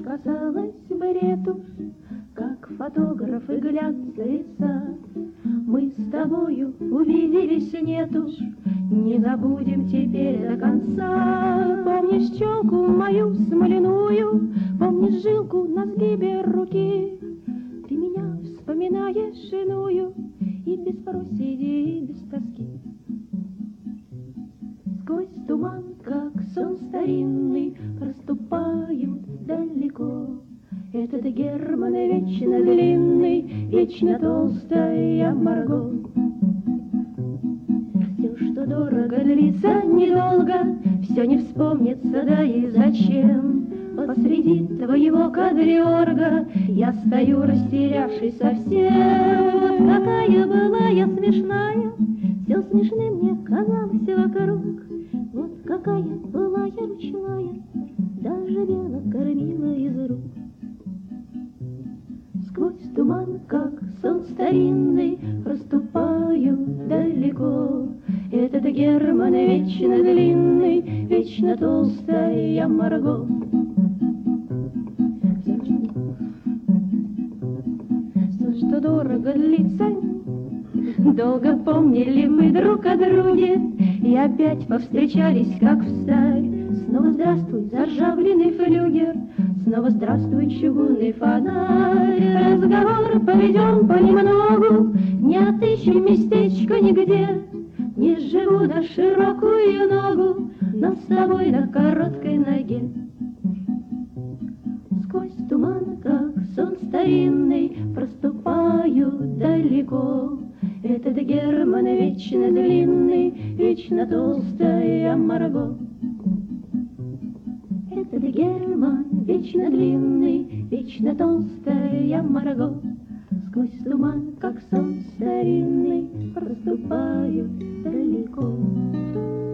касалась бы ретушь, как фотографы глянца. Мы с тобою увиделись, нет уж, не забудем теперь до конца. Помнишь челку мою смоляную, помнишь жилку на сгибе руки? Ты меня вспоминаешь иную, и без проседи, и без тоски. Сквозь туман, как сон старинный, проступают далеко. Этот Герман вечно длинный, вечно толстая Марго. Все, что дорого, длится недолго, все не вспомнится, да и зачем. Посреди твоего кадриорга я стою, растерявшись совсем. Вот какая была я смешная, все смешным мне казалось вокруг. Вот какая была я ручная, даже белок кормила из рук. Сквозь туман, как сон старинный, проступаю далеко. Этот Герман вечно длинный, вечно толстая Марго. Все, что дорого, длится, долго помнили мы друг о друге, и опять повстречались, как встарь. Снова здравствуй, заржавленный флюгер, снова здравствуй, чугунный фонарь. Разговор поведем понемногу, не отыщем местечко нигде. Не живу на широкую ногу, но с тобой на короткой ноге. Сквозь туман, как сон старинный, проступаю далеко. Этот Герман вечно длинный, вечно толстая Марго. Этот Герман вечно длинный, вечно толстая Марго. Сквозь туман, как сон старинный, проступаю далеко.